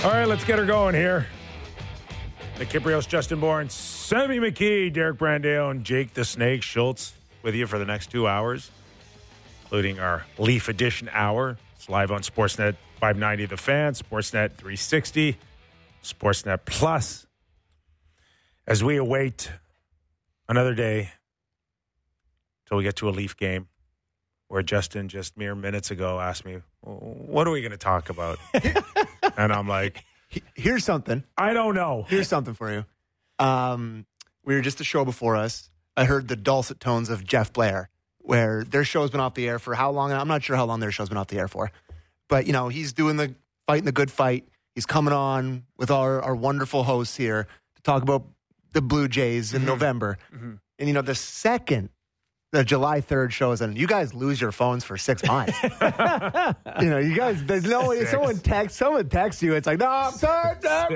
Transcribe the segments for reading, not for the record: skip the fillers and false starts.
All right, let's get her going here. Nick Kiprios, Justin Bourne, Sammy McKee, Derek Brandeo, and Jake the Snake Schultz with you for the next 2 hours, including our Leaf Edition hour. It's live on Sportsnet 590 The Fan, Sportsnet 360, Sportsnet Plus. As we await another day till we get to a Leaf game, where Justin just mere minutes ago asked me, what are we going to talk about? And I'm like, here's something. I don't know. Here's something for you. We were just a show before us. I heard the dulcet tones of Jeff Blair, where their show's been off the air for how long? I'm not sure how long their show's been off the air for. But, you know, he's fighting the good fight. He's coming on with our wonderful hosts here to talk about the Blue Jays in November. Mm-hmm. And, you know, the second the July 3rd shows, and you guys lose your phones for 6 months. You know, you guys, there's no way. Someone texts you. It's like, no, I'm sorry.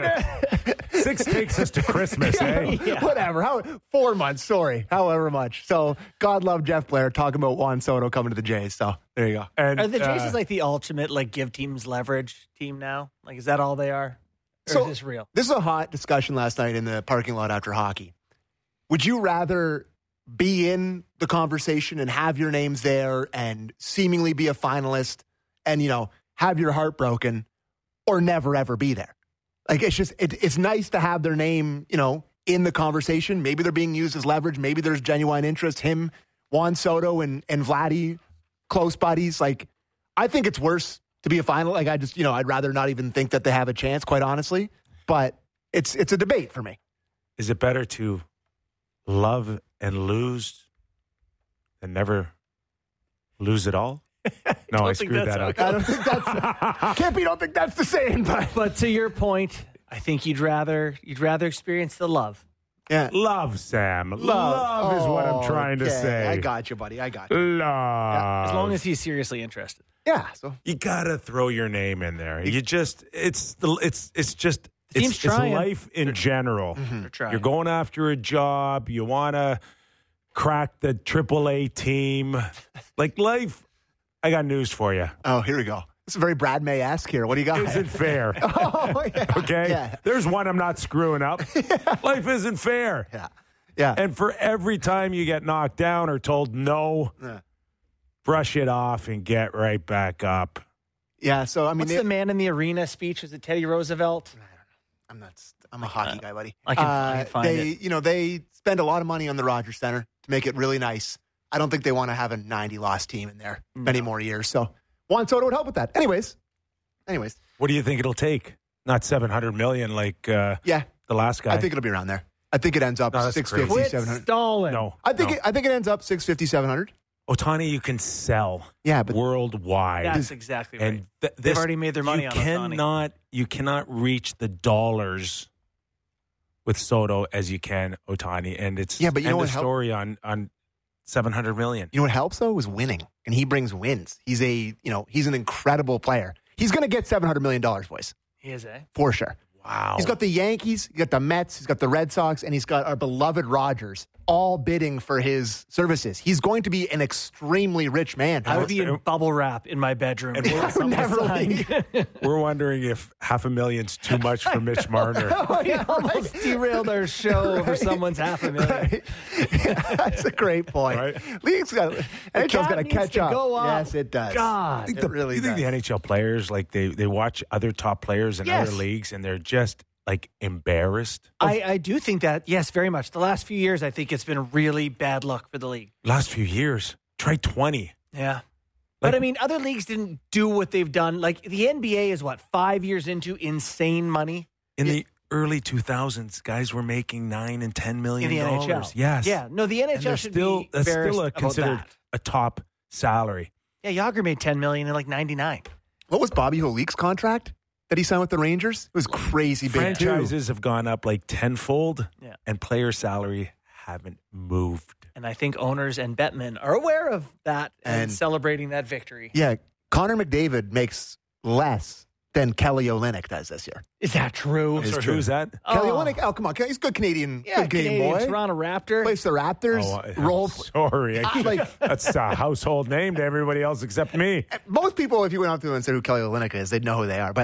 6 takes us to Christmas, eh? Yeah. Whatever. 4 months, sorry. However much. So, God love Jeff Blair talking about Juan Soto coming to the Jays. So, there you go. And are the Jays is like the ultimate, like, give teams leverage team now? Like, is that all they are? Or is this real? This is a hot discussion last night in the parking lot after hockey. Would you rather be in the conversation and have your names there and seemingly be a finalist and, you know, have your heart broken, or never, ever be there? Like, it's just, it's nice to have their name, you know, in the conversation. Maybe they're being used as leverage. Maybe there's genuine interest. Him, Juan Soto, and Vladdy, close buddies. Like, I think it's worse to be a final. Like, I'd rather not even think that they have a chance, quite honestly. But it's a debate for me. Is it better to love and lose and never lose at all? No, I screwed that up. I don't think that's Kippy, don't think that's the same. But to your point, I think you'd rather experience the love. Yeah. Love, Sam. Love is what I'm trying to say. I got you, buddy. I got you. Love. Yeah, as long as he's seriously interested. Yeah. So you gotta throw your name in there. You just it's Team's trying. life in general. Mm-hmm. You're going after a job. You want to crack the AAA team. Like life, I got news for you. Oh, here we go. It's very Brad May-esque here. What do you got? Isn't fair. Oh, yeah. Okay? Yeah. There's one I'm not screwing up. Life isn't fair. Yeah. Yeah. And for every time you get knocked down or told no, brush it off and get right back up. Yeah, so, I mean... What's the man in the arena speech? Was it Teddy Roosevelt? I'm a hockey guy, buddy. I can find it. You know, they spend a lot of money on the Rogers Center to make it really nice. I don't think they want to have a 90-loss team in there many more years. So Juan Soto would help with that. Anyways. What do you think it'll take? Not $700 million like the last guy. I think it'll be around there. I think it ends up $650, Quit $700. stalling. No. I think it ends up $650, $700. Ohtani, you can sell but worldwide. That's exactly right. And they've already made their money on Ohtani. You cannot reach the dollars with Soto as you can Ohtani. And it's but you know what story on $700 million. You know what helps, though, is winning. And he brings wins. He's an incredible player. He's going to get $700 million, boys. He is, eh? For sure. Wow. He's got the Yankees, he's got the Mets, he's got the Red Sox, and he's got our beloved Rogers all bidding for his services. He's going to be an extremely rich man. I would be in bubble wrap in my bedroom. And I would never leave. We're wondering if $500,000's too much for Mitch Marner. We almost derailed our show over someone's $500,000. That's a great point. Right? NHL's got to catch up. Go up. Yes, it does. God. You think the NHL players, like they watch other top players in other leagues and they're just like embarrassed? I do think that, yes, very much. The last few years, I think it's been really bad luck for the league. Last few years. Try 20. Yeah. But, I mean, other leagues didn't do what they've done. Like, the NBA is, 5 years into insane money? In the early 2000s, guys were making $9 and $10 million. In the NHL. Yes. Yeah. No, the NHL should be that's embarrassed still about considered that. a top salary. Yeah, Yager made $10 million in, 99. What was Bobby Holik's contract that he signed with the Rangers? It was crazy big, too. Franchises have gone up tenfold, and player salary haven't moved. And I think owners and Bettman are aware of that and celebrating that victory. Yeah, Connor McDavid makes less than Kelly Olynyk does this year. Is that true? Who's that? Kelly Olynyk, come on. He's a good Canadian, Canadian boy. Toronto Raptor. Plays the Raptors. Sorry. That's a household name to everybody else except me. Most people, if you went up to them and said who Kelly Olynyk is, they'd know who they are. But,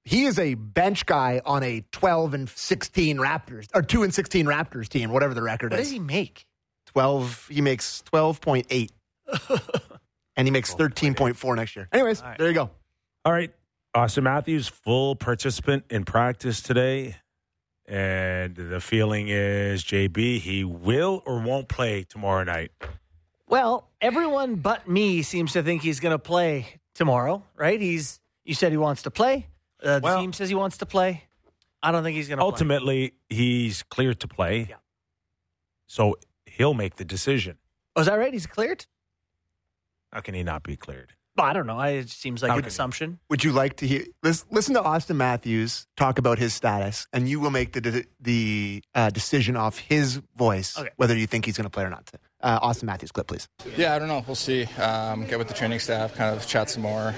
he is a bench guy on a 12-16 Raptors or 2-16 Raptors team, whatever the record What is. does he make? 12. He makes 12.8, and he makes 13.4 next year. Anyways, All right. there you go. All right. Austin Matthews, full participant in practice today. And the feeling is, JB, he will or won't play tomorrow night. Well, everyone but me seems to think he's going to play tomorrow, right? You said he wants to play. The team says he wants to play. I don't think he's going to play. Ultimately, he's cleared to play. Yeah. So he'll make the decision. Oh, is that right? He's cleared? How can he not be cleared? Well, I don't know. It seems like How an can he? assumption. Would you like to hear? Listen to Austin Matthews talk about his status, and you will make the decision off his voice whether you think he's going to play or not. Austin Matthews clip, please. Yeah, I don't know. We'll see. Get with the training staff, kind of chat some more.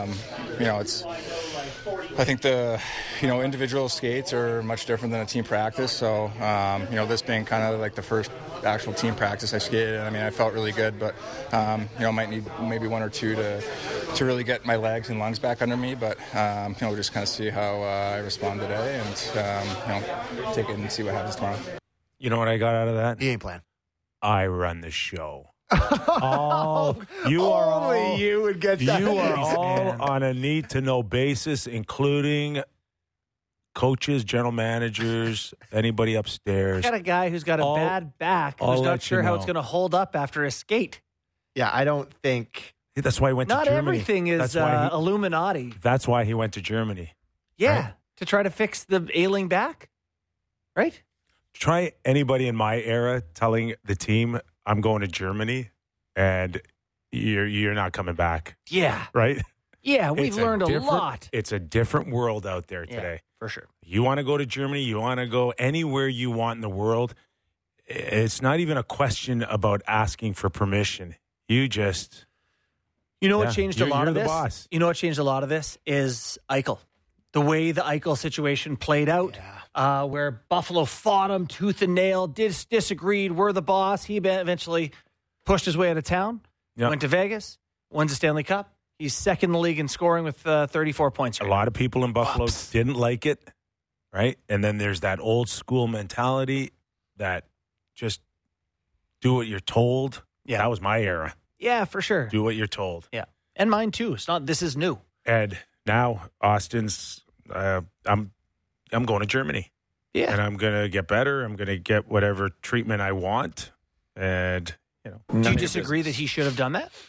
I think the individual skates are much different than a team practice. So this being kind of like the first actual team practice I skated, I felt really good, but might need maybe one or two to really get my legs and lungs back under me. But we'll just kind of see how I respond today, and take it and see what happens tomorrow. You know what I got out of that? He ain't playing. I run the show. Only you would get that. You are all on a need-to-know basis, including coaches, general managers, anybody upstairs. Got a guy who's got a bad back who's I'll not let sure you how know. it's going to hold up after a skate. Yeah, I don't think. That's why he went Not to Germany. everything is That's why Illuminati. That's why he went to Germany. Yeah, Right. to try to fix the ailing back, right? Try anybody in my era telling the team, I'm going to Germany, and you're not coming back, Yeah, right? yeah. We've It's learned a different- lot. It's a different world out there Yeah, today. for sure. You want to go to Germany, you want to go anywhere you want in the world. It's not even a question about asking for permission. You just, You know what Yeah, changed a lot you're of the this? boss. You know what changed a lot of this is Eichel. The way the Eichel situation played out, where Buffalo fought him tooth and nail, disagreed, we're the boss. He eventually pushed his way out of town, Yep. went to Vegas, wins the Stanley Cup. He's second in the league in scoring with 34 points. a lot of people in Buffalo didn't like it, right? And then there's that old school mentality that just do what you're told. Yeah. That was my era. Yeah, for sure. Do what you're told. Yeah, and mine too. It's not. This is new. And now Austin's, I'm going to Germany. Yeah. And I'm going to get better. I'm going to get whatever treatment I want. And, Do you disagree that he should have done that?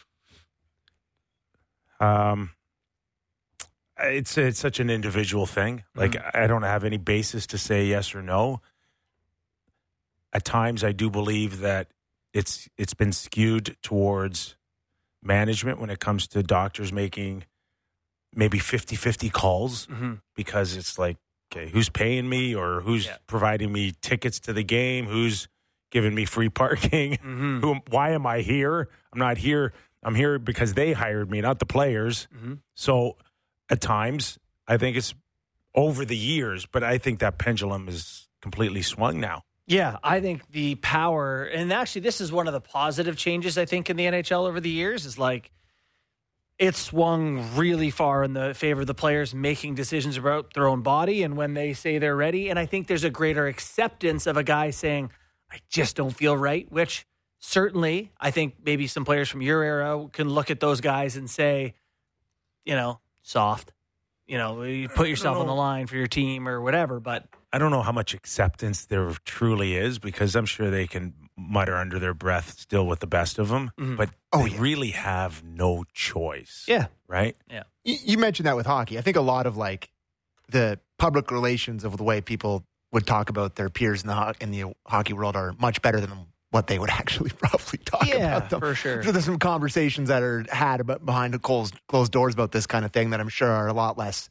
It's such an individual thing. Like, I don't have any basis to say yes or no. At times, I do believe that it's been skewed towards management when it comes to doctors making maybe 50-50 calls, because it's like, okay, who's paying me, or who's providing me tickets to the game? Who's giving me free parking? Why am I here? I'm not here. I'm here because they hired me, not the players. So at times, I think it's over the years, but I think that pendulum is completely swung now. Yeah, I think the power, and actually this is one of the positive changes I think in the NHL over the years, is like it swung really far in the favor of the players making decisions about their own body and when they say they're ready. And I think there's a greater acceptance of a guy saying, I just don't feel right, which certainly I think maybe some players from your era can look at those guys and say, soft, you put yourself on the line for your team or whatever, but I don't know how much acceptance there truly is, because I'm sure they can mutter under their breath still with the best of them, but they really have no choice. Yeah. Right? Yeah. You mentioned that with hockey. I think a lot of like the public relations of the way people would talk about their peers in the hockey world are much better than what they would actually probably talk about them. For sure. So there's some conversations that are had about behind the closed doors about this kind of thing that I'm sure are a lot less,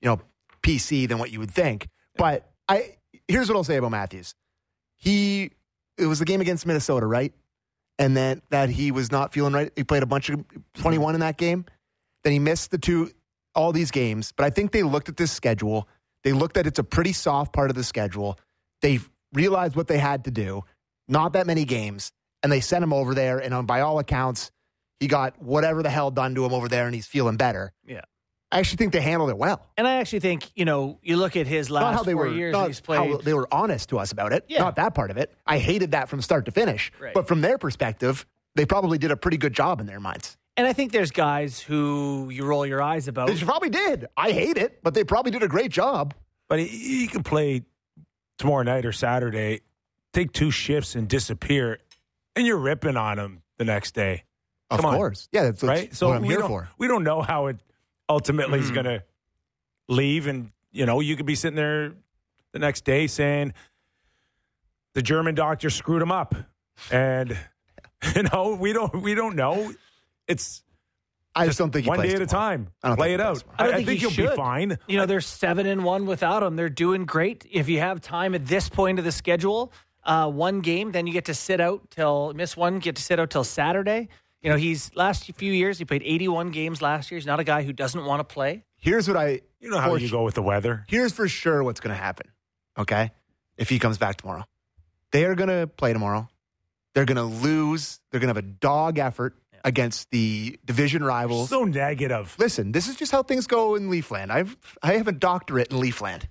PC than what you would think. But here's what I'll say about Matthews. It was the game against Minnesota, right? And then that he was not feeling right. He played a bunch of 21 in that game. Then he missed all these games. But I think they looked at this schedule. They looked at it's a pretty soft part of the schedule. They realized what they had to do. Not that many games. And they sent him over there. And by all accounts, he got whatever the hell done to him over there, and he's feeling better. Yeah. I actually think they handled it well. And I actually think, you look at his last Not how they 4 were, years not he's played. how they were honest to us about it. Yeah. Not that part of it. I hated that from start to finish. Right. But from their perspective, they probably did a pretty good job in their minds. And I think there's guys who you roll your eyes about. They probably did. I hate it, but they probably did a great job. But he can play tomorrow night or Saturday, take 2 shifts and disappear, and you're ripping on him the next day. Of Come on. course. Yeah, that's Right? So what I'm here for. we don't know how it ultimately is going to leave. And, you could be sitting there the next day saying the German doctor screwed him up. And, we don't know. It's I just don't think he one plays day at a tomorrow. time. I don't Play think it he out. plays tomorrow. I don't think you'll he should. be fine. They're 7-1 without him. They're doing great. If you have time at this point of the schedule, one game, then you get to sit out till Saturday. He's last few years, he played 81 games last year. He's not a guy who doesn't want to play. Here's what I... You know how you go with the weather. Here's for sure what's going to happen, okay? If he comes back tomorrow. They are going to play tomorrow. They're going to lose. They're going to have a dog effort against the division rivals. So negative. Listen, this is just how things go in Leafland. I have a doctorate in Leafland.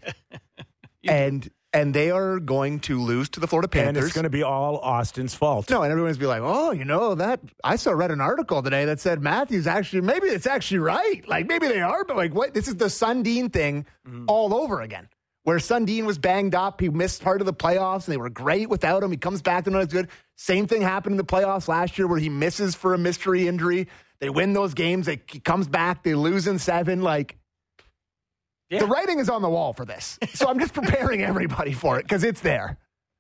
And they are going to lose to the Florida Panthers. And it's going to be all Austin's fault. No, and everyone's be like, that I read an article today that said Matthews maybe it's actually right. Like maybe they are, but like what? This is the Sundin thing all over again. Where Sundin was banged up, he missed part of the playoffs, and they were great without him. He comes back, they're not as good. Same thing happened in the playoffs last year where he misses for a mystery injury. They win those games, he comes back, they lose in 7. Like, the writing is on the wall for this. So I'm just preparing everybody for it because it's there.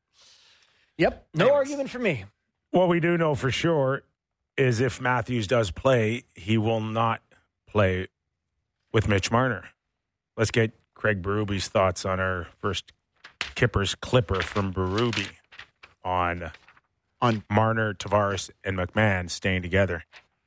Yep. No argument for me. What we do know for sure is if Matthews does play, he will not play with Mitch Marner. Let's get Craig Berube's thoughts on our first Kippers Clipper from Berube on Marner, Tavares, and McMahon staying together.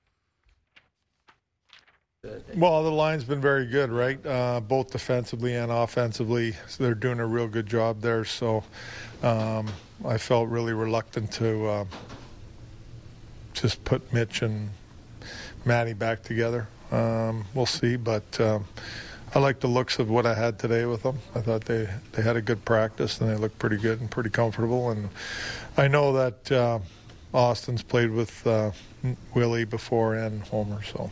Well, the line's been very good, right? Both defensively and offensively. So they're doing a real good job there. So I felt really reluctant to just put Mitch and Matty back together. We'll see, but I like the looks of what I had today with them. I thought they had a good practice and they looked pretty good and pretty comfortable. And I know that Austin's played with Willie before and Homer, so.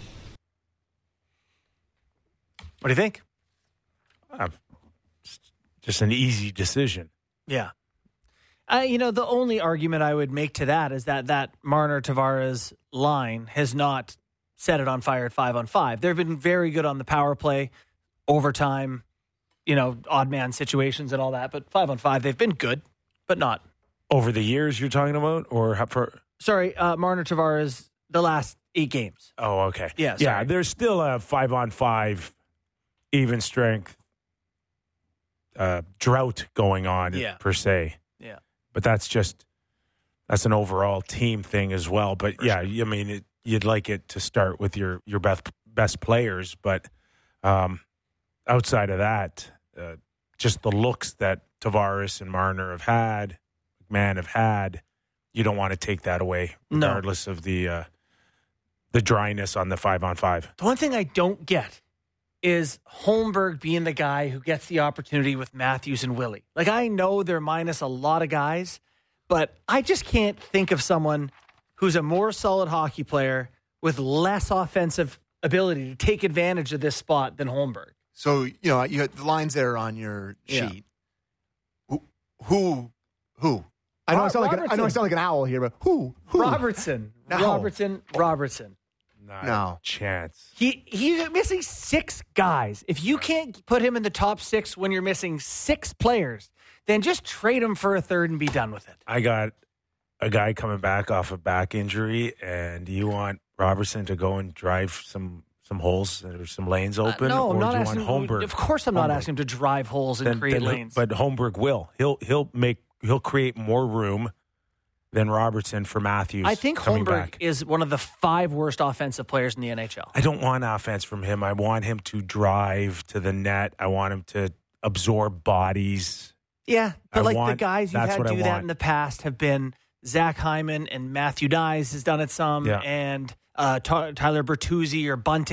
What do you think? Just an easy decision. Yeah. The only argument I would make to that is that Marner-Tavares line has not set it on fire at 5-on-5. They've been very good on the power play, overtime, odd man situations and all that. But 5-on-5, they've been good, but not. Over the years you're talking about? Sorry, Marner-Tavares, the last 8 games. Oh, okay. Yeah, yeah. There's still a 5-on-5 even strength drought going on per se. Yeah. But that's an overall team thing as well. But you'd like it to start with your best players. But outside of that, just the looks that Tavares and Marner have had, McMahon have had, you don't want to take that away, regardless of the dryness on the 5-on-5. The one thing I don't get is Holmberg being the guy who gets the opportunity with Matthews and Willie. Like, I know they're minus a lot of guys, but I just can't think of someone who's a more solid hockey player with less offensive ability to take advantage of this spot than Holmberg. So, you got the lines there on your sheet. Who? I know I sound like an owl here, but who? Robertson. No. Robertson. No chance. He's missing 6 guys. If you can't put him in the top 6 when you're missing 6 players, then just trade him for a third and be done with it. I got a guy coming back off a back injury, and you want Robertson to go and drive some holes or some lanes open? No, or I'm not do you asking. want Holmberg? Of course, I'm not asking him to drive holes and create lanes. But Holmberg will. He'll create more room than Robertson for Matthews. I think Holmberg is one of the 5 worst offensive players in the NHL. I don't want offense from him. I want him to drive to the net. I want him to absorb bodies. Yeah, but the guys you've had do that in the past have been Zach Hyman and Matthew Dyes has done it some, and Tyler Bertuzzi or Bunting.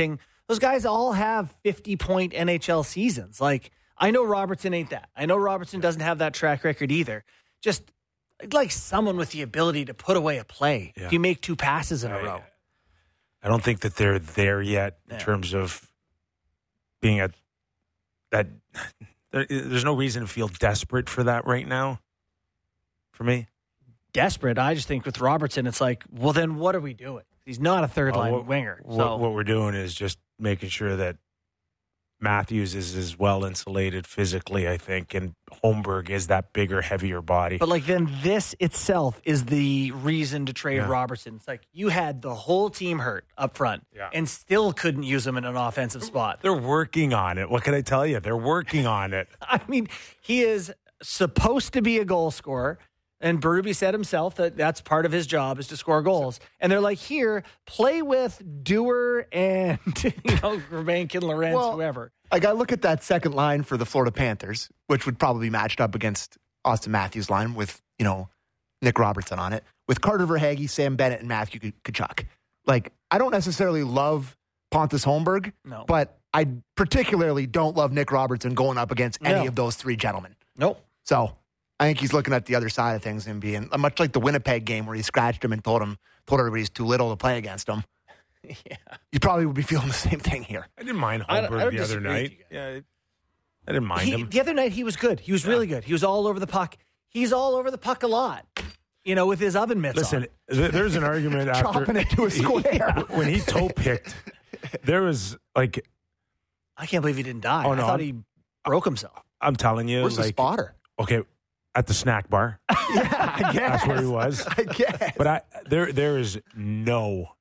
Those guys all have 50-point NHL seasons. Like, I know Robertson ain't that. I know Robertson doesn't have that track record either. Just like someone with the ability to put away a play. Yeah. If you make 2 passes in a row. I don't think that they're there yet in terms of being at that. There's no reason to feel desperate for that right now. For me, Desperate. I just think with Robertson, it's like, well, then what are we doing? He's not a third-line winger. So what we're doing is just making sure that Matthews is as well insulated physically, I think, and Holmberg is that bigger, heavier body. But like then this itself is the reason to trade Robertson. It's like you had the whole team hurt up front and still couldn't use him in an offensive spot. They're working on it. What can I tell you? They're working on it. I mean, he is supposed to be a goal scorer. And Berube said himself that that's part of his job is to score goals. And they're like, here, play with Dewar and, Grbankin, Lorentz, whoever. Like, I look at that second line for the Florida Panthers, which would probably be matched up against Austin Matthews' line with, Nick Robertson on it, with Carter Verhaeghe, Sam Bennett, and Matthew Tkachuk. Like, I don't necessarily love Pontus Holmberg, but I particularly don't love Nick Robertson going up against any of those 3 gentlemen. Nope. So I think he's looking at the other side of things and being much like the Winnipeg game where he scratched him and told everybody he's too little to play against him. Yeah. You probably would be feeling the same thing here. I didn't mind Holmberg the other night. Yeah, I didn't mind him. The other night he was good. He was really good. He was all over the puck. He's all over the puck a lot. With his oven mitts Listen, on. There's an argument after chopping it to a square. When he toe picked, there was like, I can't believe he didn't die. Oh, no, I thought he broke himself. I'm telling you, Where's the spotter? Okay, at the snack bar. Yeah, I guess That's where he was. I guess. But there is no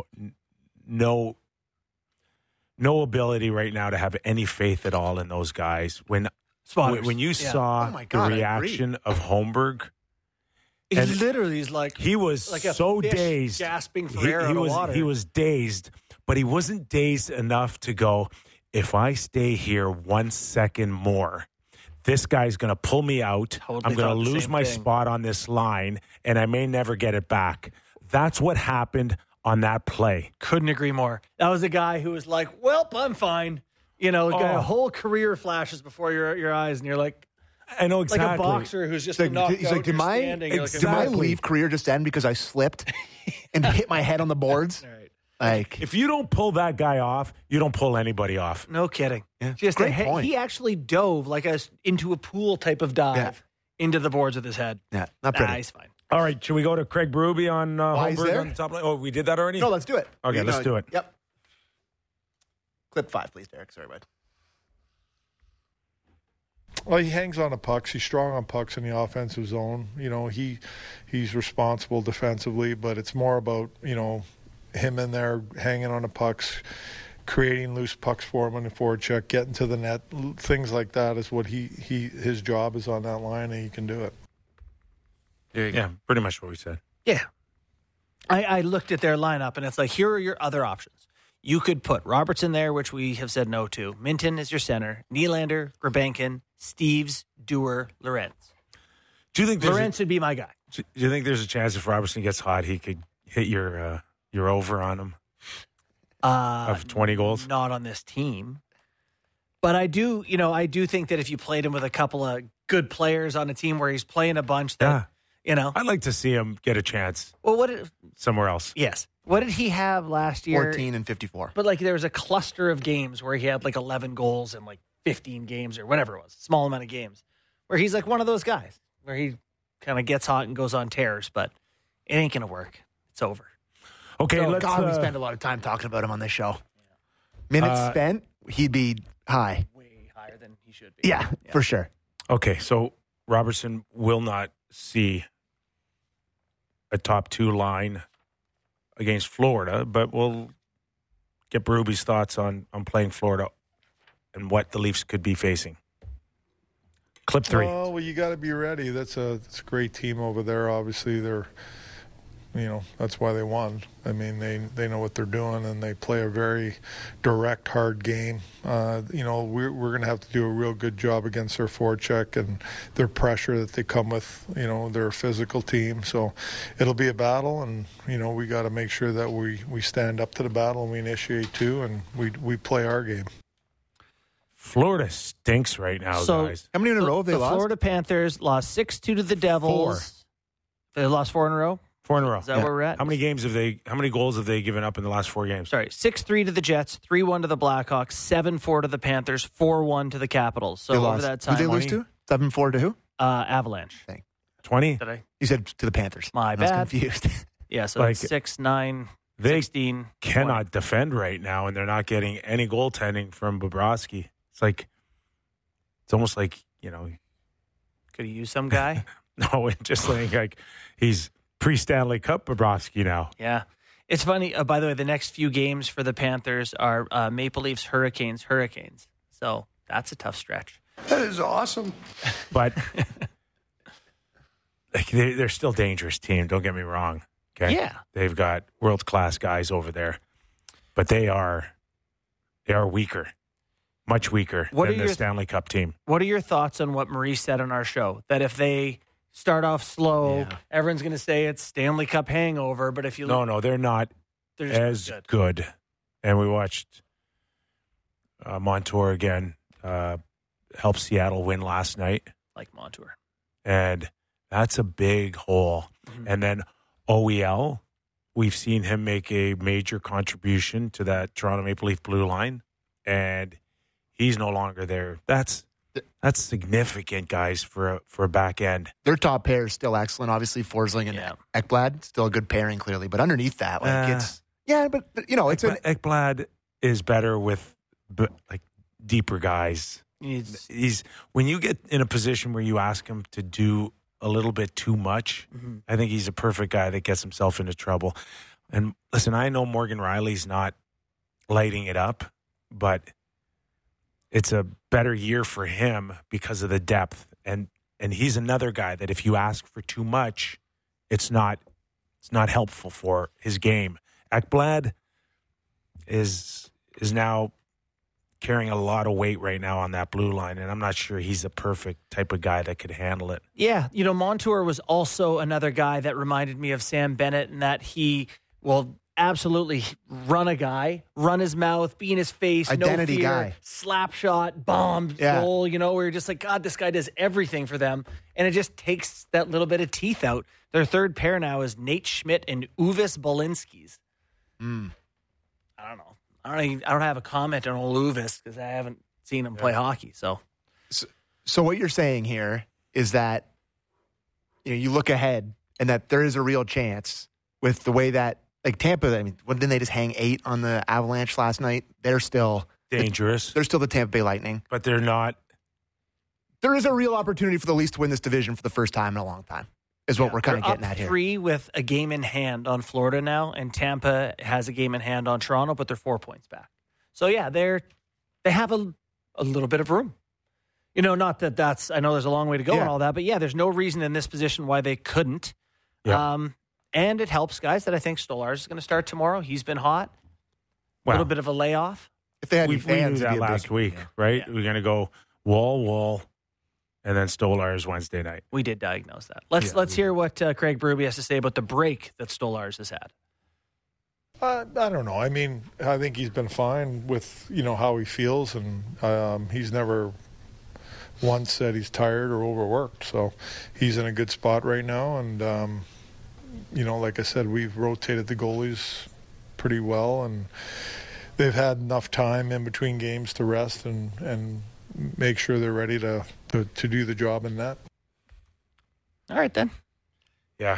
ability right now to have any faith at all in those guys. When you saw the reaction of Holmberg, he literally is like he was like a so fish dazed, gasping for air out of water. He was dazed, but he wasn't dazed enough to go, if I stay here 1 second more, this guy's going to pull me out. I'm going to lose my spot on this line, and I may never get it back. That's what happened on that play. Couldn't agree more. That was a guy who was like, well, I'm fine. A whole career flashes before your eyes, and you're like, I know exactly. Like a boxer who's just been knocked out. He's like, did my leave career just end because I slipped and hit my head on the boards? Right. Like, if you don't pull that guy off, you don't pull anybody off. No kidding. Yeah. Just Great point. He actually dove like into a pool type of dive into the boards with his head. Yeah, not pretty. He's fine. All right, should we go to Craig Berube on Holmberg on the top line? Oh, we did that already? No, let's do it. Okay, let's do it. Yep. Clip 5, please, Derek. Sorry, bud. Well, he hangs on the pucks. He's strong on pucks in the offensive zone. He's responsible defensively, but it's more about, him in there hanging on the pucks, creating loose pucks for him on the forward check, getting to the net, things like that is what his job is on that line, and he can do it. Yeah, pretty much what we said. Yeah. I looked at their lineup, and it's like, here are your other options. You could put Robertson there, which we have said no to. Minton is your center. Nylander, Grbankin, Steves, Dewar, Lorentz. Do you think Lorentz would be my guy? Do you think there's a chance if Robertson gets hot, he could hit your over on him of 20 goals? Not on this team. But I do think that if you played him with a couple of good players on a team where he's playing a bunch that, I'd like to see him get a chance. Well, somewhere else. Yes. What did he have last year? 14 and 54. But there was a cluster of games where he had 11 goals in 15 games or whatever it was, small amount of games, where he's one of those guys where he kind of gets hot and goes on tears, but it ain't going to work. It's over. Okay, we spend a lot of time talking about him on this show. Minutes spent, he'd be high. Way higher than he should be. Yeah, for sure. Okay, so Robertson will not see a top 2 line against Florida, but we'll get Berube's thoughts on playing Florida and what the Leafs could be facing. Clip 3. Well, you got to be ready. That's a great team over there. Obviously, they're that's why they won. I mean, they know what they're doing, and they play a very direct, hard game. We're going to have to do a real good job against their forecheck and their pressure that they come with. They're a physical team, so it'll be a battle, and we got to make sure that we stand up to the battle and we initiate too, and we play our game. Florida stinks right now, guys. How many in a row have they the lost? Florida Panthers lost 6-2 to the Devils. 4. They lost 4 in a row? 4 in a row. Is that where we're at? How many goals have they given up in the last 4 games? Sorry, 6-3 to the Jets, 3-1 to the Blackhawks, 7-4 to the Panthers, 4-1 to the Capitals. So over that time, who did they lose to? 7-4 to who? Avalanche. 20? Did I? You said to the Panthers. My I was bad. confused. Yeah, so Like, it's 6-9, They 16. cannot defend right now, and they're not getting any goaltending from Bobrovsky. It's almost like, Could have used some guy. no, just saying like he's pre-Stanley Cup Bobrovsky now. Yeah. It's funny, by the way, the next few games for the Panthers are Maple Leafs, Hurricanes. So that's a tough stretch. That is awesome. But they're still a dangerous team, don't get me wrong. Okay? Yeah. They've got world-class guys over there. But they are weaker. Much weaker than the Stanley Cup team. What are your thoughts on what Maurice said on our show? That if they start off slow, everyone's going to say it's Stanley Cup hangover. But if you No, they're not they're as good. And we watched Montour again help Seattle win last night. like Montour. And that's a big hole. Mm-hmm. And then OEL, we've seen him make a major contribution to that Toronto Maple Leaf blue line. And he's no longer there. That's significant, guys, for a back end. Their top pair is still excellent. Obviously, Forsling and Ekblad, still a good pairing, clearly. But underneath that, it's Ekblad is better with deeper guys. He's when you get in a position where you ask him to do a little bit too much, mm-hmm. I think he's a perfect guy that gets himself into trouble. And listen, I know Morgan Riley's not lighting it up, but it's a better year for him because of the depth. And he's another guy that if you ask for too much, it's not helpful for his game. Ekblad is now carrying a lot of weight right now on that blue line, and I'm not sure he's a perfect type of guy that could handle it. Yeah, Montour was also another guy that reminded me of Sam Bennett in that he will absolutely run a guy, run his mouth, be in his face, identity no fear, guy, slap shot, bomb, goal, where you're just like, God, this guy does everything for them, and it just takes that little bit of teeth out. Their third pair now is Nate Schmidt and Uvis Balinskis. I don't know. I don't have a comment on old Uvis because I haven't seen him play hockey. So what you're saying here is that you look ahead and that there is a real chance with the way that Tampa. I mean, didn't they just hang 8 on the Avalanche last night? They're still dangerous. They're still the Tampa Bay Lightning, but they're not. There is a real opportunity for the Leafs to win this division for the first time in a long time. Is what we're kind of getting at here. 3 with a game in hand on Florida now, and Tampa has a game in hand on Toronto, but they're 4 points back. So they have a little bit of room. Not that that's. I know there's a long way to go and all that, but there's no reason in this position why they couldn't. Yeah. And it helps guys that I think Stolarz is going to start tomorrow. He's been hot. A little bit of a layoff. If they had we knew that last week, right? Yeah. We're going to go Wall. And then Stolarz Wednesday night. We did diagnose that. Let's hear what Craig Berube has to say about the break that Stolarz has had. I don't know. I mean, I think he's been fine with how he feels, and he's never once said he's tired or overworked. So he's in a good spot right now, and like I said, we've rotated the goalies pretty well, and they've had enough time in between games to rest and make sure they're ready to do the job in that. All right, then. Yeah,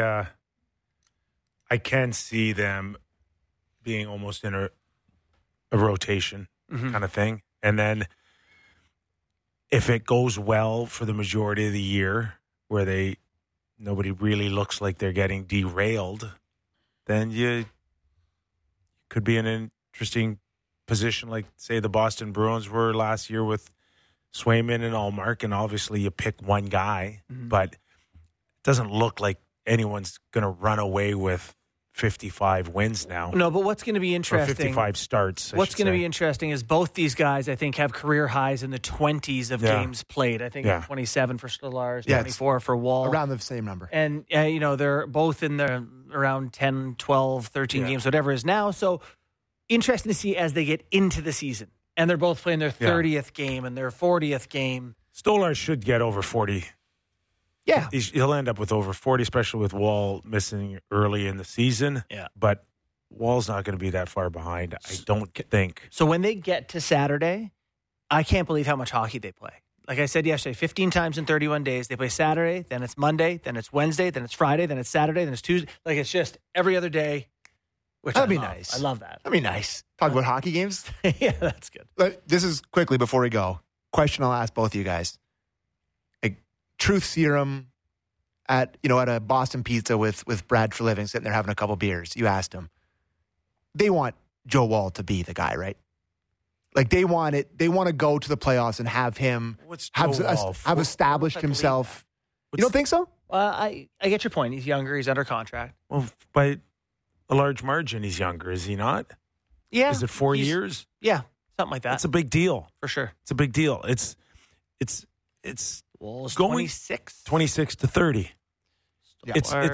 I can see them being almost in a rotation kind of thing. And then if it goes well for the majority of the year where nobody really looks like they're getting derailed, then you could be in an interesting position like, say, the Boston Bruins were last year with Swayman and Allmark, and obviously you pick one guy, but it doesn't look like anyone's going to run away with 55 wins now. No, but what's going to be Or interesting? 55 starts. What's going to be interesting is both these guys, I think, have career highs in the 20s of games played. I think 27 for Stolarz, 24 for Wall. Around the same number. And, they're both in the around 10, 12, 13 games, whatever it is now. So interesting to see as they get into the season. And they're both playing their 30th game and their 40th game. Stolarz should get over 40. Yeah. He'll end up with over 40, especially with Wall missing early in the season. Yeah. But Wall's not going to be that far behind, I don't think. So when they get to Saturday, I can't believe how much hockey they play. Like I said yesterday, 15 times in 31 days. They play Saturday, then it's Monday, then it's Wednesday, then it's Friday, then it's Saturday, then it's Tuesday. Like it's just every other day. Which That'd be nice. I love that. That'd be nice. Talk about hockey games. Yeah, that's good. But this is quickly before we go. Question I'll ask both of you guys. Truth serum at a Boston Pizza with Brad Treliving sitting there having a couple beers. You asked him. They want Joe Woll to be the guy, right? Like they want it. They want to go to the playoffs and have him have established himself. You don't think so? I get your point. He's younger. He's under contract. Well, by a large margin, he's younger, is he not? Yeah. Is it 4 years? Yeah, something like that. It's a big deal. For sure. It's a big deal. It's Woll's going 26. 26 to 30. Yeah.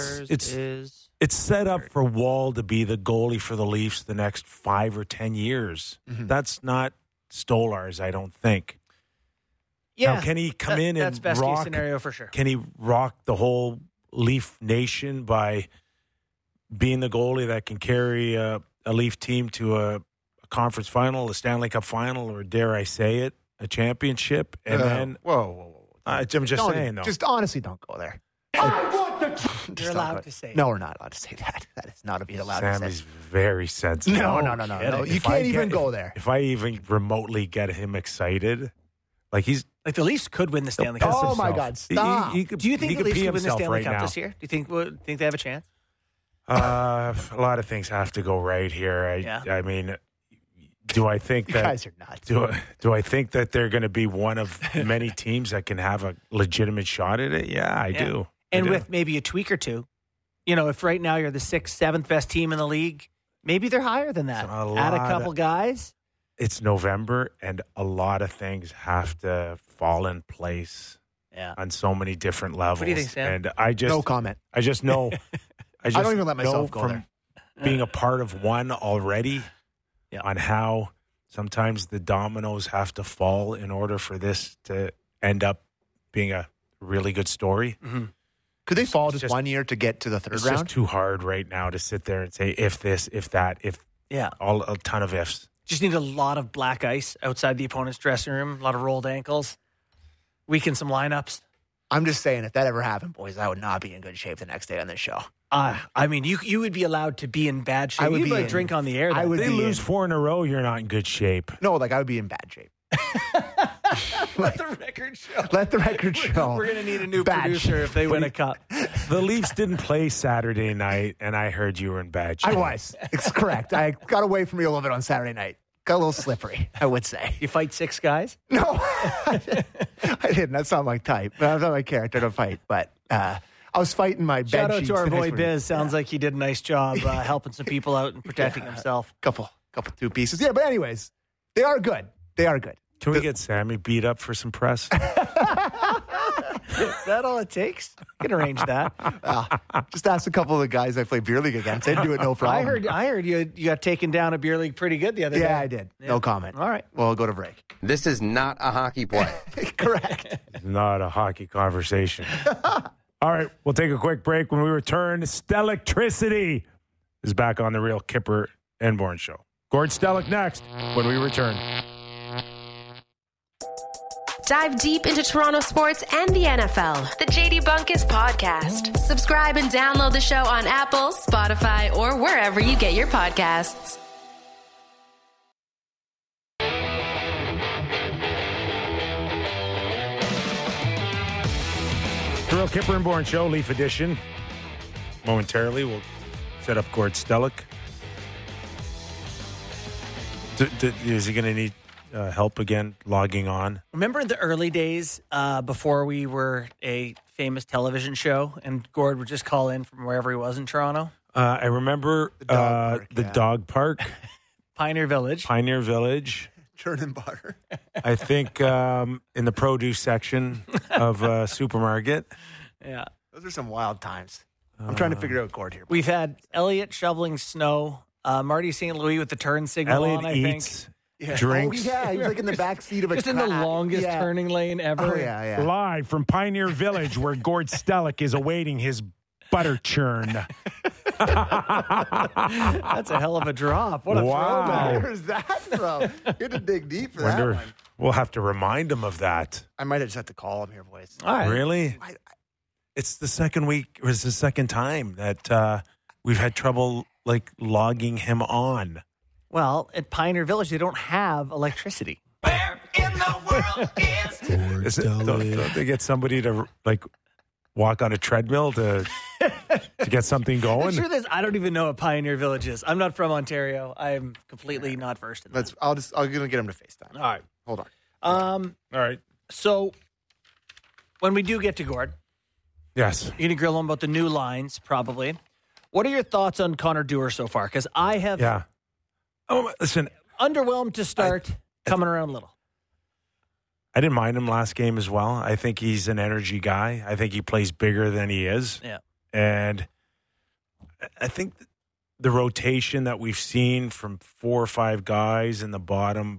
It's set up for Wall to be the goalie for the Leafs the next 5 or 10 years. Mm-hmm. That's not Stolarz, I don't think. Yeah. Now, can he come in and that's best rock? case scenario for sure. Can he rock the whole Leaf nation by being the goalie that can carry a Leaf team to a conference final, a Stanley Cup final, or dare I say it, a championship? And then, whoa. I'm just saying, though. Just honestly, don't go there. You're allowed to say No, we're not allowed to say that. That is not to be allowed to Sammy's say. very sensitive. No. You can't even go there. If I even remotely get him excited, like he's like the Leafs could win the Stanley Cup. Oh my God! Stop. He Do you think the Leafs could win the Stanley right Cup now. this year? Do you think they have a chance? A lot of things have to go right here. I mean, do I think You that guys are nuts. do I think that they're going to be one of many teams that can have a legitimate shot at it? Yeah, I do. And with maybe a tweak or two, if right now you're the 6th, 7th best team in the league, maybe they're higher than that. Add a couple guys. It's November, and a lot of things have to fall in place on so many different levels. What do you think, Sam? And I just No comment. I just know. I don't even let myself go from there. being a part of one already on how sometimes the dominoes have to fall in order for this to end up being a really good story. Mm-hmm. Could they fall just 1 year to get to the third It's round? just too hard right now to sit there and say if this, if that, if a ton of ifs. Just need a lot of black ice outside the opponent's dressing room, a lot of rolled ankles, weaken some lineups. I'm just saying, if that ever happened, boys, I would not be in good shape the next day on this show. I mean, you would be allowed to be in bad shape. You'd be a drink on the air. I would They lose 4 in a row, you're not in good shape. No, I would be in bad shape. Let the record show. Let the record show. We're going to need a new Bad producer if they win a cup. The Leafs didn't play Saturday night, and I heard you were in bad shape. I was. It's correct. I got away from you a little bit on Saturday night. Got a little slippery, I would say. You fight 6 guys? No, I didn't. That's not my type. That's not my character to fight. But I was fighting my bed Shout out sheets to our the next boy morning. Biz. Sounds like he did a nice job helping some people out and protecting himself. Couple 2 pieces. Yeah, but anyways, they are good. They are good. Can we get Sammy beat up for some press? Is that all it takes? You can arrange that. Just ask a couple of the guys I play beer league against. They'd do it no problem. I heard you got taken down a beer league pretty good the other day. Yeah, I did. No comment. All right. Well, we'll go to break. This is not a hockey play. Correct. Not a hockey conversation. All right, we'll take a quick break. When we return, Stellectricity is back on the Real Kipper and Bourne Show. Gord Stellick next when we return. Dive deep into Toronto sports and the NFL. The JD Bunkus Podcast. Subscribe and download the show on Apple, Spotify, or wherever you get your podcasts. The Real Kipper and Bourne Show, Leaf Edition. Momentarily, we'll set up Gord Stellick. Is he going to need help again logging on. Remember in the early days before we were a famous television show and Gord would just call in from wherever he was in Toronto? I remember the dog park. Pioneer Village. Churn and butter. I think in the produce section of a supermarket. Yeah. Those are some wild times. I'm trying to figure out Gord here. We've had Elliot shoveling snow, Marty St. Louis with the turn signal Elliot on, I eats, think. drinks. Oh, yeah, he was like in the back seat of a Just in the longest turning lane ever. Oh, yeah. Live from Pioneer Village, where Gord Stellick is awaiting his butter churn. That's a hell of a drop. What a throwback. Where's that from? You had to dig deep for that one. We'll have to remind him of that. I might have just have to call him here, boys. All right. Really? It's the second week, or it's the second time that we've had trouble like logging him on. Well, at Pioneer Village, they don't have electricity. Where in the world is Don't they get somebody to like walk on a treadmill to get something The going? truth is, I don't even know what Pioneer Village is. I'm not from Ontario. I'm completely not versed in that. I'm gonna get him to FaceTime. All right. Hold on. All right. So when we do get to Gord, Yes. you're going to grill him about the new lines, probably. What are your thoughts on Connor Dewar so far? Because I have Oh, listen, underwhelmed to start, coming around a little. I didn't mind him last game as well. I think he's an energy guy. I think he plays bigger than he is. Yeah. And I think the rotation that we've seen from 4 or 5 guys in the bottom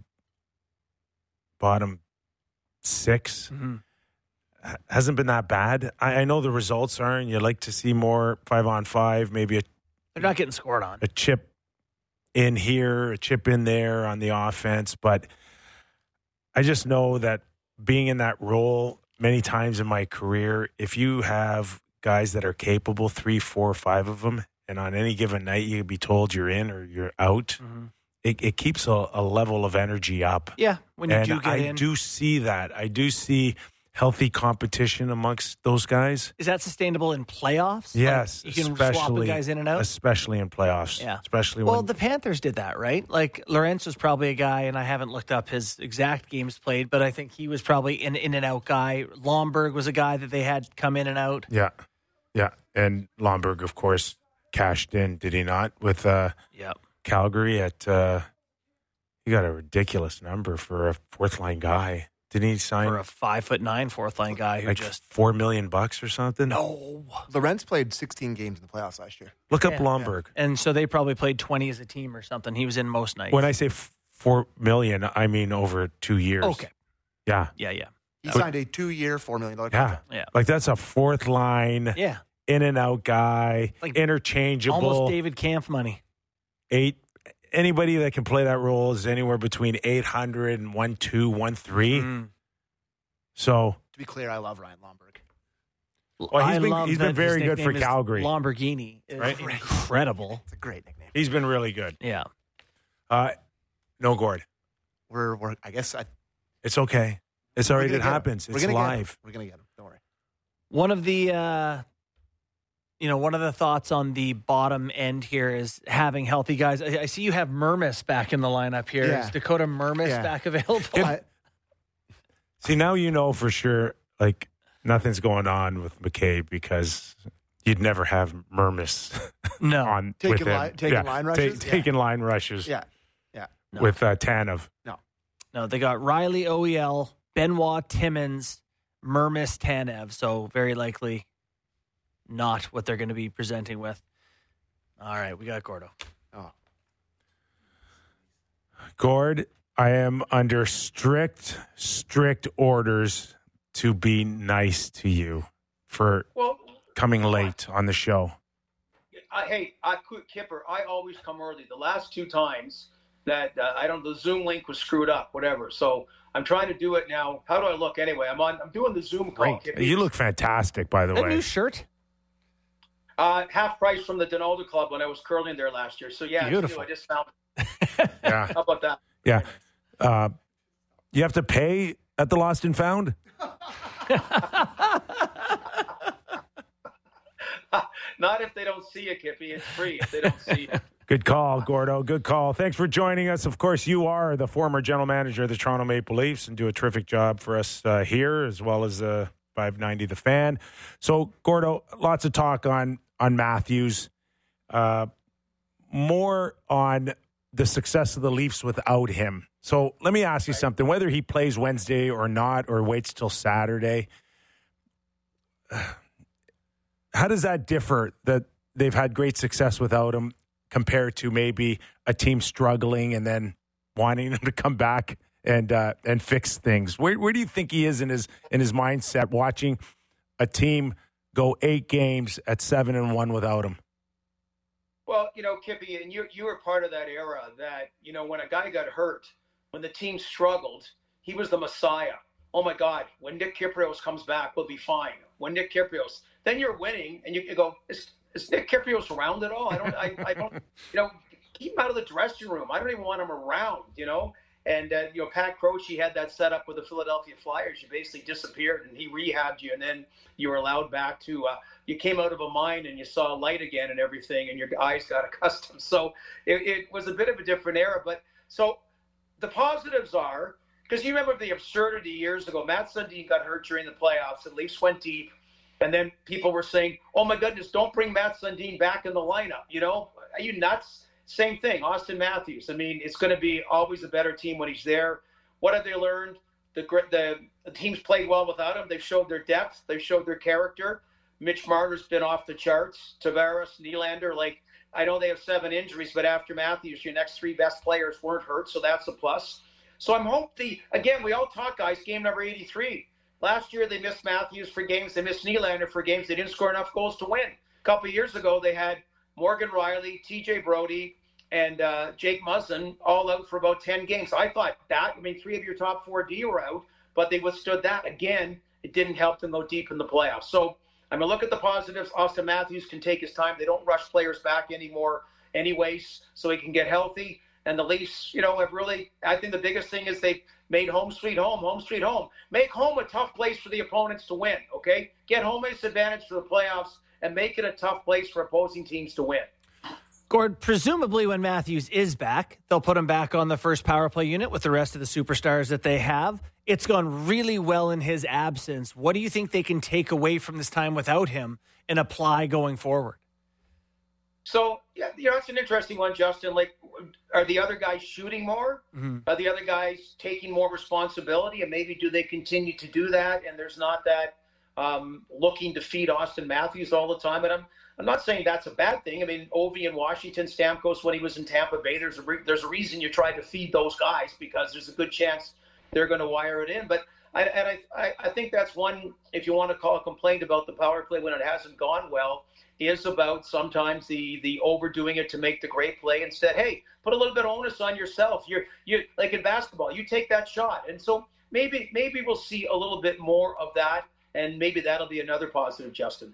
6 hasn't been that bad. I know the results aren't. You like to see more 5-on-5, maybe They're not getting scored on. a chip in here, a chip in there on the offense. But I just know that being in that role many times in my career, if you have guys that are capable, 3, 4, 5 of them, and on any given night you can be told you're in or you're out, it keeps a level of energy up. Yeah, when you do get I in. do see that. I do see healthy competition amongst those guys. Is that sustainable in playoffs? Yes, Like, you can swap the guys in and out? especially in playoffs. Yeah. Especially Well, when the Panthers did that, right? Like, Lawrence was probably a guy, and I haven't looked up his exact games played, but I think he was probably an in-and-out guy. Lomberg was a guy that they had come in and out. Yeah. And Lomberg, of course, cashed in, did he not, with Yep. Calgary at he got a ridiculous number for a fourth-line guy. Didn't he sign For a 5'9" fourth-line guy who like just... $4 million or something? No. Lorenz played 16 games in the playoffs last year. Look up Yeah. Lomberg. And so they probably played 20 as a team or something. He was in most nights. When I say $4 million, I mean over 2 years. Okay. Yeah. Yeah. He signed a 2-year, $4 million Yeah. contract. Yeah. Like that's a fourth line, Yeah. in and out guy, Like interchangeable. Almost David Kampf money. Anybody that can play that role is anywhere between 800 and 1.2, 1.3. So, To be clear, I love Ryan Lomberg. well, I he's love been that his very good for nickname is Calgary. Lamborghini. It's Right? incredible. It's a great nickname. He's been really good. Yeah. No, Gord. We're It's okay. It's all right. gonna It get him. happens. We're It's gonna get him. live. We're going to get him. Don't worry. One of the one of the thoughts on the bottom end here is having healthy guys. I see you have Mermis back in the lineup here. Yeah. Is Dakota Mermis Yeah. back available? See, now you know for sure, like, nothing's going on with McCabe because you'd never have Mermis No. on Taking with him. line rushes? Yeah. Taking line rushes Yeah. with Tanev. No, they got Riley OEL, Benoit Timmins, Mermis Tanev. So very likely not what they're going to be presenting with. All right, we got Gordo. Gord, I am under strict orders to be nice to you for coming late on the show. Kipper, I always come early. The last 2 times that the Zoom link was screwed up, whatever. So I'm trying to do it now. How do I look anyway? I'm doing the Zoom call. Great. You look fantastic, by the That way. new shirt? Half price from the Donaldo Club when I was curling there last year. So yeah, Beautiful. I just found. Yeah. How about that? Yeah. You have to pay at the Lost and Found? Not if they don't see you, Kippy. It's free if they don't see you. Good call, Gordo. Good call. Thanks for joining us. Of course, you are the former general manager of the Toronto Maple Leafs and do a terrific job for us here, as well as 590 The Fan. So, Gordo, lots of talk on Matthews. More on the success of the Leafs without him. So let me ask you something. Whether he plays Wednesday or not, or waits till Saturday, how does that differ that they've had great success without him compared to maybe a team struggling and then wanting him to come back and fix things? Where do you think he is in his mindset watching a team go 8 games at 7-1 without him? Well, Kippy, and you were part of that era that, when a guy got hurt, when the team struggled, he was the messiah. Oh, my God, when Nick Kypreos comes back, we'll be fine. When Nick Kypreos, then you're winning, and you go, is Nick Kypreos around at all? I don't, keep him out of the dressing room. I don't even want him around, And, Pat Croce had that set up with the Philadelphia Flyers. You basically disappeared, and he rehabbed you, and then you were allowed back to you came out of a mine and you saw light again and everything, and your eyes got accustomed. So it was a bit of a different era. But so the positives are, because you remember the absurdity years ago, Matt Sundin got hurt during the playoffs, the Leafs went deep, and then people were saying, oh, my goodness, don't bring Matt Sundin back in the lineup. Are you nuts? Same thing, Austin Matthews. I mean, it's going to be always a better team when he's there. What have they learned? The teams played well without him. They've showed their depth. They've showed their character. Mitch Marner's been off the charts. Tavares, Nylander, I know they have 7 injuries, but after Matthews, your next 3 best players weren't hurt, so that's a plus. So I'm hoping, again, we all talk, guys, game number 83. Last year they missed Matthews for games. They missed Nylander for games. They didn't score enough goals to win. A couple of years ago, they had Morgan Rielly, TJ Brody, and Jake Muzzin all out for about 10 games. I thought 3 of your top 4 D were out, but they withstood that. Again, it didn't help them go deep in the playoffs. So I'm going to look at the positives. Austin Matthews can take his time. They don't rush players back anymore anyways, so he can get healthy. And the Leafs, have really, I think the biggest thing is they made home sweet home, home sweet home. Make home a tough place for the opponents to win, okay? Get home ice advantage for the playoffs and make it a tough place for opposing teams to win. Gord, presumably when Matthews is back, they'll put him back on the first power play unit with the rest of the superstars that they have. It's gone really well in his absence. What do you think they can take away from this time without him and apply going forward? So, it's an interesting one, Justin. Are the other guys shooting more? Mm-hmm. Are the other guys taking more responsibility? And maybe do they continue to do that? And there's not that looking to feed Austin Matthews all the time. And I'm not saying that's a bad thing. I mean, Ovi in Washington, Stamkos when he was in Tampa Bay, there's a reason you try to feed those guys because there's a good chance they're going to wire it in. But I think that's one, if you want to call a complaint about the power play when it hasn't gone well, is about sometimes the overdoing it to make the great play instead. Hey, put a little bit of onus on yourself. You like in basketball, you take that shot. And so maybe we'll see a little bit more of that, and maybe that'll be another positive, Justin.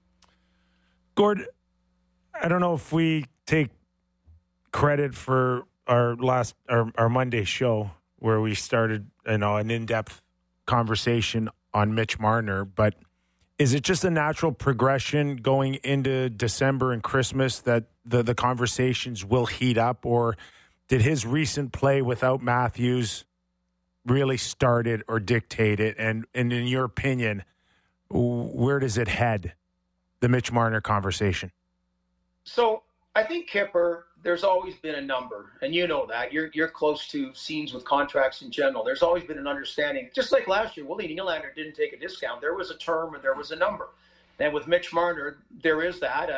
Gord, I don't know if we take credit for our Monday show where we started, an in-depth conversation on Mitch Marner, but is it just a natural progression going into December and Christmas that the conversations will heat up, or did his recent play without Matthews really start it or dictate it? And in your opinion, where does it head, the Mitch Marner conversation? So I think Kipper, there's always been a number, and you know that. You're close to scenes with contracts in general. There's always been an understanding. Just like last year, Willie Nylander didn't take a discount. There was a term and there was a number. And with Mitch Marner, there is that.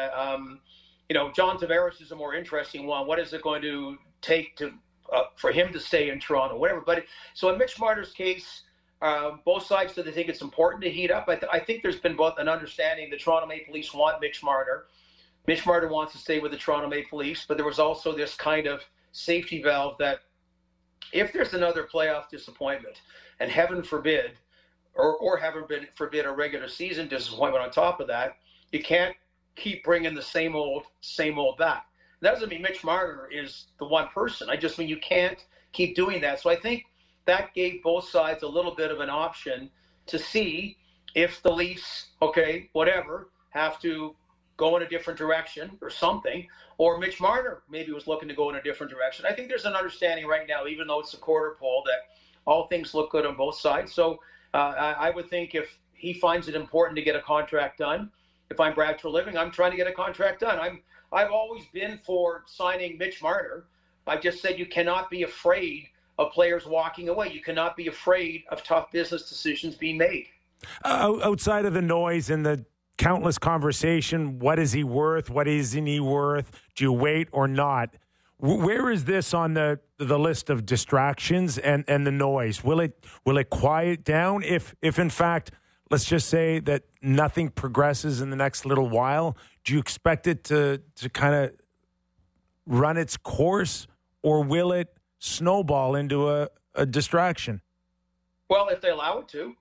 John Tavares is a more interesting one. What is it going to take for him to stay in Toronto, whatever. But so in Mitch Marner's case, both sides said they think it's important to heat up. I think there's been both an understanding the Toronto Maple Leafs want Mitch Marner. Mitch Marner wants to stay with the Toronto Maple Leafs, but there was also this kind of safety valve that if there's another playoff disappointment, and heaven forbid, or heaven forbid a regular season disappointment on top of that, you can't keep bringing the same old back. That doesn't mean Mitch Marner is the one person. I just mean you can't keep doing that. So I think that gave both sides a little bit of an option to see if the Leafs, have to go in a different direction or something, or Mitch Marner maybe was looking to go in a different direction. I think there's an understanding right now, even though it's a quarter poll, that all things look good on both sides. So I would think if he finds it important to get a contract done, if I'm Brad Treliving, I'm trying to get a contract done. I've always been for signing Mitch Marner. I've just said you cannot be afraid of players walking away. You cannot be afraid of tough business decisions being made. Outside of the noise and the countless conversation, what is he worth? What isn't he worth? Do you wait or not? Where is this on the list of distractions and the noise? Will it quiet down if in fact, let's just say that nothing progresses in the next little while? Do you expect it to kind of run its course, or will it snowball into a distraction? Well, if they allow it to.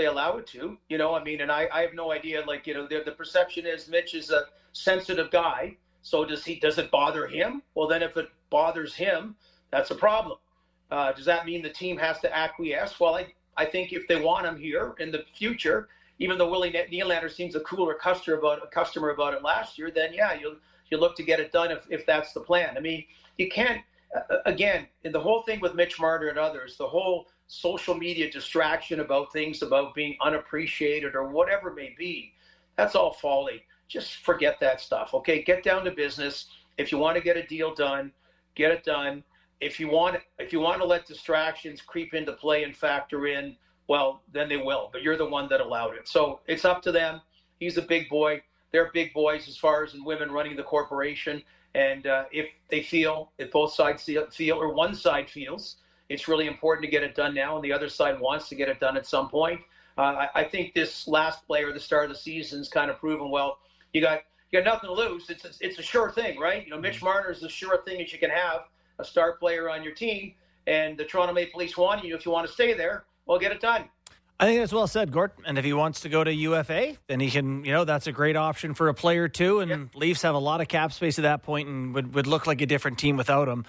And I have no idea, the perception is Mitch is a sensitive guy. So does it bother him? Well, then if it bothers him, that's a problem. Does that mean the team has to acquiesce? Well, I think if they want him here in the future, even though Willie Nylander seems a cooler customer about it last year, then yeah, you look to get it done if that's the plan. I mean, you can't, again, in the whole thing with Mitch Marner and others, the whole social media distraction about things about being unappreciated or whatever it may be, that's all folly. Just forget that stuff. Okay, get down to business. If you want to get a deal done, get it done. If you want to let distractions creep into play and factor in, well, then they will. But you're the one that allowed it. So it's up to them. He's a big boy. They're big boys as far as in women running the corporation. And if they feel, if both sides feel, or one side feels, it's really important to get it done now, and the other side wants to get it done at some point. I think this last play or the start of the season's kind of proven, well, you got nothing to lose. It's a sure thing, right? Mitch Marner is the sure thing that you can have a star player on your team, and the Toronto Maple Leafs want you. If you want to stay there, well, get it done. I think that's well said, Gort. And if he wants to go to UFA, then he can, that's a great option for a player too. And Leafs have a lot of cap space at that point and would look like a different team without him.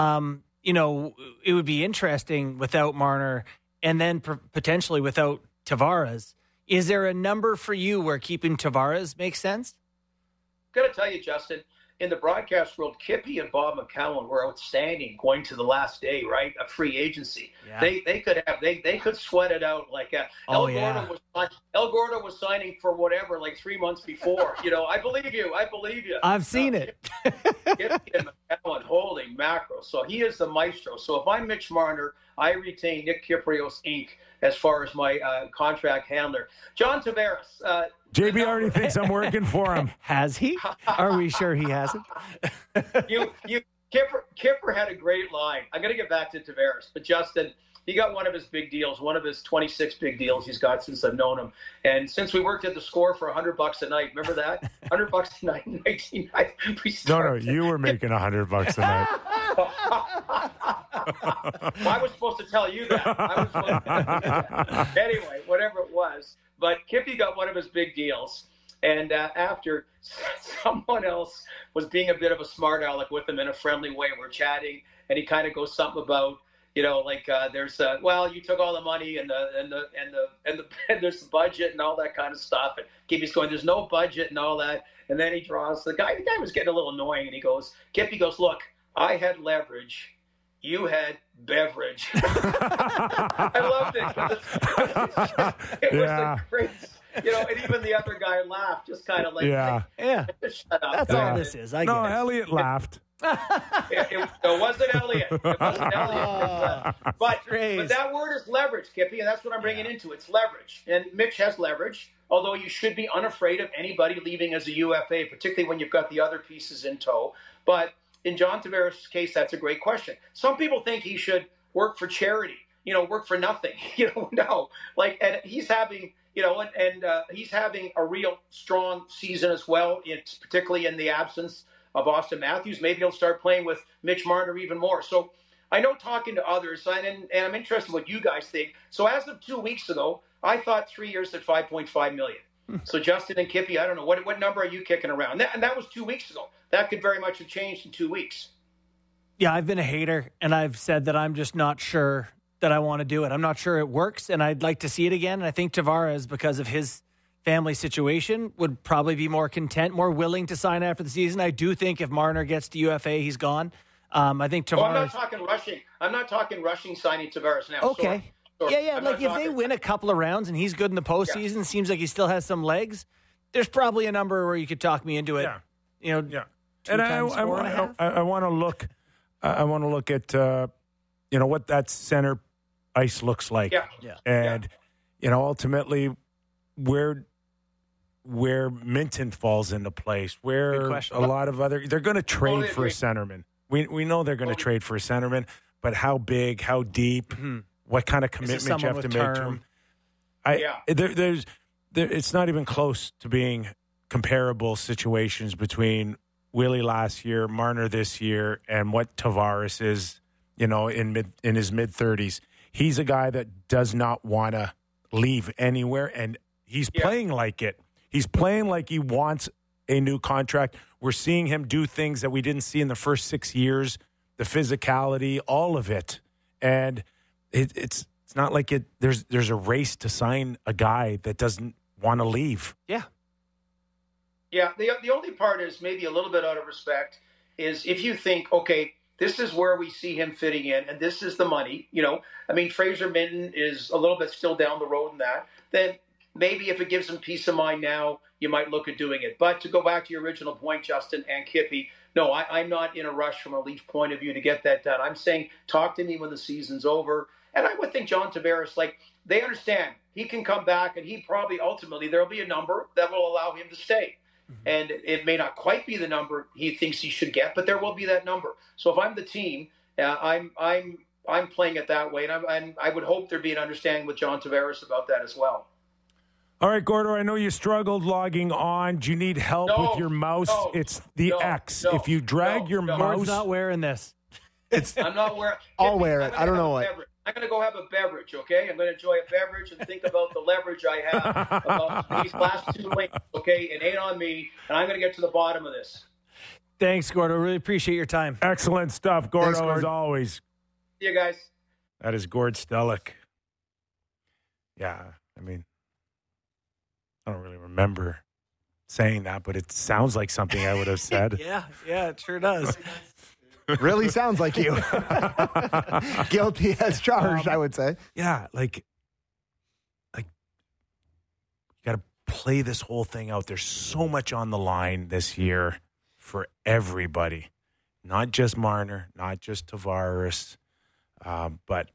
It would be interesting without Marner and then potentially without Tavares. Is there a number for you where keeping Tavares makes sense? Got to tell you, Justin, in the broadcast world, Kippy and Bob McCown were outstanding going to the last day, right? A free agency. Yeah. They could sweat it out like El Gordo was signing for whatever, like 3 months before. I believe you. I've seen it. Kippy and McCown, holy mackerel. So he is the maestro. So if I'm Mitch Marner, I retain Nick Kypreos Inc. as far as my contract handler. John Tavares. JB already thinks I'm working for him. Has he? Are we sure he hasn't? Kipper had a great line. I'm going to get back to Tavares, but Justin, he got one of his big deals, one of his 26 big deals he's got since I've known him. And since we worked at the Score for $100 a night, remember that? $100 a night in 1990. No, you were making $100 a night. I was supposed to tell you that. Anyway, whatever it was. But Kippy got one of his big deals. And after someone else was being a bit of a smart aleck with him in a friendly way, we're chatting, and he kind of goes something about, there's you took all the money and there's the budget and all that kind of stuff. And Kippy's going, there's no budget and all that. And then he draws the guy was getting a little annoying, and Kippy goes, look, I had leverage. You had beverage. I loved it. It was the great, and even the other guy laughed, just kind of like, yeah. Just shut up. That's all this is. Elliot laughed. It wasn't Elliot. But that word is leverage, Kippy, and that's what I'm bringing into it. It's leverage. And Mitch has leverage, although you should be unafraid of anybody leaving as a UFA, particularly when you've got the other pieces in tow. But in John Tavares' case, that's a great question. Some people think he should work for charity, work for nothing. No. And he's having, he's having a real strong season as well, particularly in the absence of Austin Matthews. Maybe he'll start playing with Mitch Marner even more. So I know talking to others, and I'm interested in what you guys think. So as of 2 weeks ago, I thought 3 years at $5.5 million. So Justin and Kippy, I don't know. What number are you kicking around? And that was 2 weeks ago. That could very much have changed in 2 weeks. Yeah, I've been a hater, and I've said that I'm just not sure that I want to do it. I'm not sure it works, and I'd like to see it again. And I think Tavares, because of his family situation, would probably be more content, more willing to sign after the season. I do think if Marner gets to UFA, he's gone. I think Tavares. I'm not talking rushing. I'm not talking rushing signing Tavares now. Okay. Sorry. Yeah. Like if they win a couple of rounds and he's good in the postseason, seems like he still has some legs. There's probably a number where you could talk me into it. Yeah. You know. Yeah. Two And times I 4.5? want to look. I want to look at what that center ice looks like. Yeah. And ultimately where Minton falls into place, where a lot of they're going to trade for a centerman. We know they're going to trade for a centerman, but how big, how deep, what kind of commitment you have to make to him. It's not even close to being comparable situations between Willie last year, Marner this year, and what Tavares is, in his mid-30s. He's a guy that does not want to leave anywhere, and he's playing like it. He's playing like he wants a new contract. We're seeing him do things that we didn't see in the first 6 years, the physicality, all of it. And it's not like there's a race to sign a guy that doesn't want to leave. Yeah. Yeah, the only part is maybe a little bit out of respect is if you think, okay, this is where we see him fitting in, and this is the money, Fraser Minton is a little bit still down the road in that, then maybe if it gives him peace of mind now, you might look at doing it. But to go back to your original point, Justin and Kippy, no, I'm not in a rush from a Leaf point of view to get that done. I'm saying talk to me when the season's over. And I would think John Tavares, they understand he can come back, and he probably ultimately there will be a number that will allow him to stay. And it may not quite be the number he thinks he should get, but there will be that number. So if I'm the team, I'm playing it that way, and I would hope there'd be an understanding with John Tavares about that as well. All right, Gordo, I know you struggled logging on. Do you need help with your mouse? It's the X. If you drag your mouse... Gord's not wearing this. I'm not wearing... I'll wear it. I don't know what... I'm going to go have a beverage, okay? I'm going to enjoy a beverage and think about the leverage I have about these last 2 lanes, okay? It ain't on me, and I'm going to get to the bottom of this. Thanks, Gordo. Really appreciate your time. Excellent stuff, Gordo, Thanks, Gord. as always. See you guys. That is Gord Stellick. Yeah, I don't really remember saying that, but it sounds like something I would have said. Yeah, it sure does. Really sounds like you. Guilty as charged, I would say. Yeah, you got to play this whole thing out. There's so much on the line this year for everybody, not just Marner, not just Tavares, but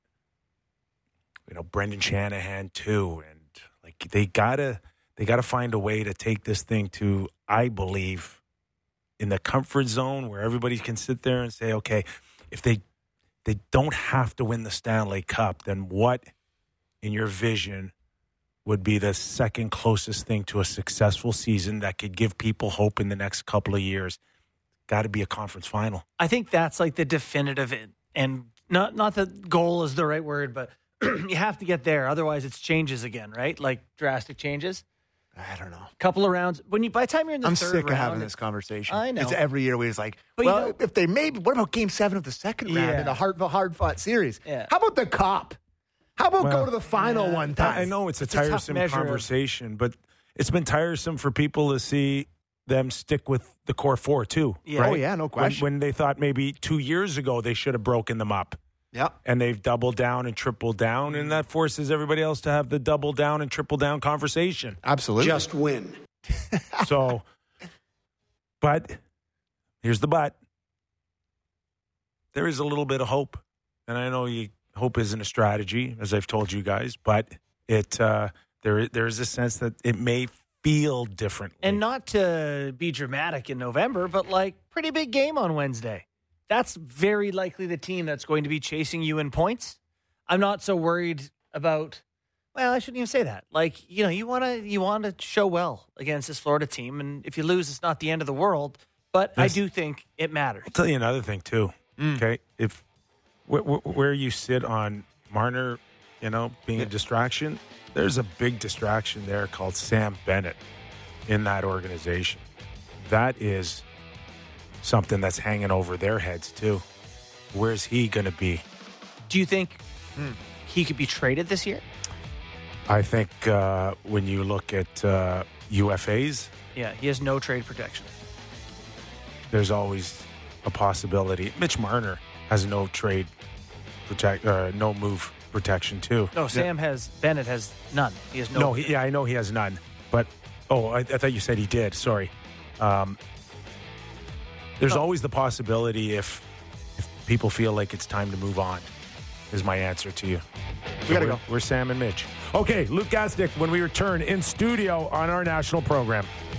Brendan Shanahan too, and they gotta find a way to take this thing to, I believe, in the comfort zone where everybody can sit there and say, okay, if they don't have to win the Stanley Cup, then what, in your vision, would be the second closest thing to a successful season that could give people hope in the next couple of years? Got to be a conference final. I think that's the definitive, and not that goal is the right word, but you have to get there. Otherwise, it's changes again, right? Drastic changes. I don't know. Couple of rounds. By the time you're in the I'm third sick round, of having this conversation. I know. It's every year we're just But if they maybe, what about Game 7 of the second round in a hard-fought series? Yeah. How about the Cup? How about go to the final one time? I know it's a tiresome conversation, but it's been tiresome for people to see them stick with the core four, too. Yeah. Right? Oh, yeah, no question. When they thought maybe 2 years ago they should have broken them up. Yep. And they've doubled down and tripled down, and that forces everybody else to have the double down and triple down conversation. Absolutely. Just win. So, but here's the but. There is a little bit of hope, and I know hope isn't a strategy, as I've told you guys, but there is a sense that it may feel differently. And not to be dramatic in November, but pretty big game on Wednesday. That's very likely the team that's going to be chasing you in points. I'm not so worried about. Well, I shouldn't even say that. You want to show well against this Florida team, and if you lose, it's not the end of the world. But I do think it matters. I'll tell you another thing too. Okay, if where you sit on Marner, being a distraction, there's a big distraction there called Sam Bennett in that organization. That is something that's hanging over their heads too. Where's he going to be? Do you think he could be traded this year? I think when you look at UFAs, Yeah, he has no trade protection. there's always a possibility. Mitch Marner has no trade no move protection too. No, Bennett has none. He has no. No, I know he has none. But I thought you said he did. Sorry. There's always the possibility if people feel like it's time to move on. Is my answer to you. We gotta go. We're Sam and Mitch. Okay, Luke Gasnick when we return in studio on our national program.